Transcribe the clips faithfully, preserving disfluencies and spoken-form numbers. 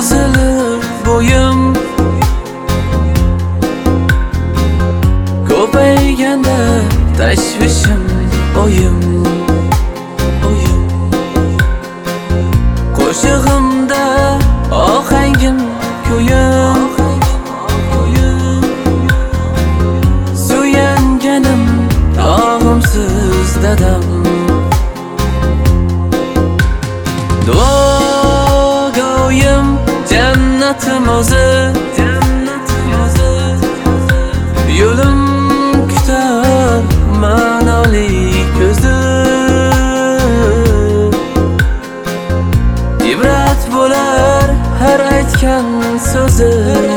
bosilir bo'yim, ko'payganda tashvishim oyim, oyim. Qo'shig'imda ohangim ko'yim, suyanganim dog'imsiz dadam. Duogo'yim jannatim o'zi, yo'lim kutar ma'noli ko'zdi. Ibrat bo'lar har aytgan so'zi,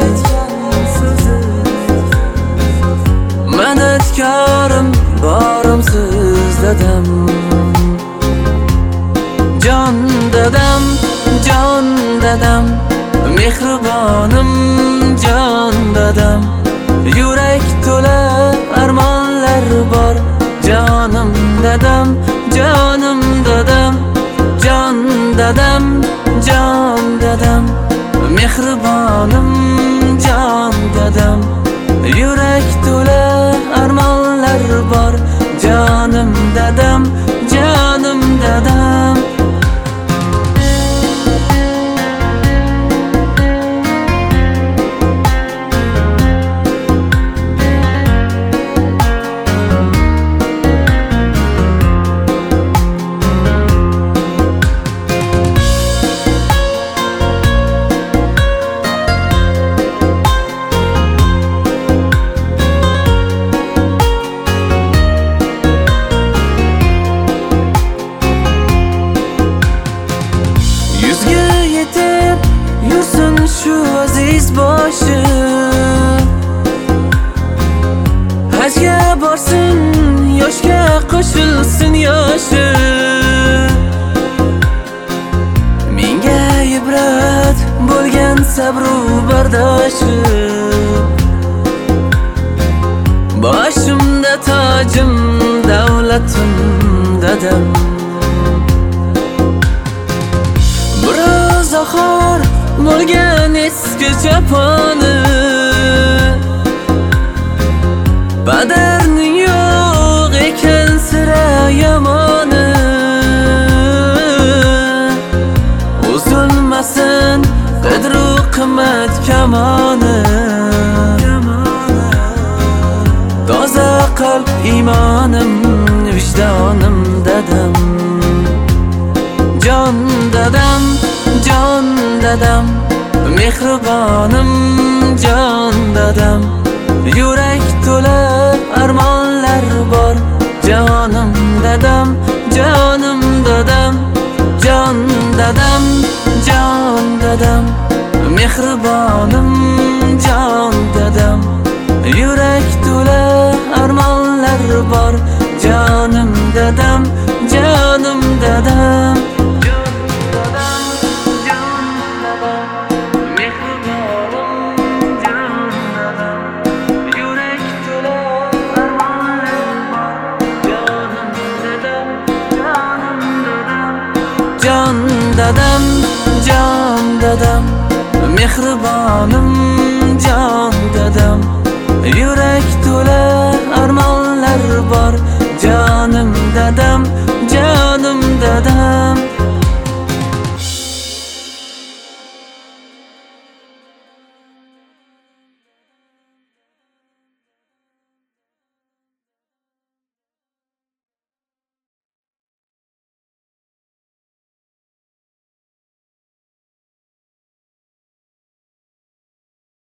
madadkorim borimsiz dadam. Jon dadam, jon dadam, mehribonim jon dadam. Yurak to'la armonlar bor jonim dadam, jonim dadam. Jon dadam, jon dadam, mehribonim jon dadam. Yurak to'la armonlar bor jonim dadam, jonim dadam. Shu aziz boshi hajga borsin, yoshga qo'shilsin yoshi. Menga ibrat bo'lgan sabru bardoshi, boshimda tojim davlatim dadam. Biroz oxir bo'lgan eski choponi, padarning yo'q ekan sira yomoni. Uzilmasin qadru qimmat kamoni, toza qalb imonim vijdonim dadam. Jon dadam, jon dadam, mehribonim jon dadam. Yurak to'la armonlar bor jonim dadam, jonim dadam. Jon dadam, jon dadam, mehribonim jon dadam. Yurak to'la armonlar bor jonim dadam, jonim dadam. Jon dadam, jon dadam, mehribonim jon dadam. Yurak to'la armonlar bor jonim dadam, jonim dadam.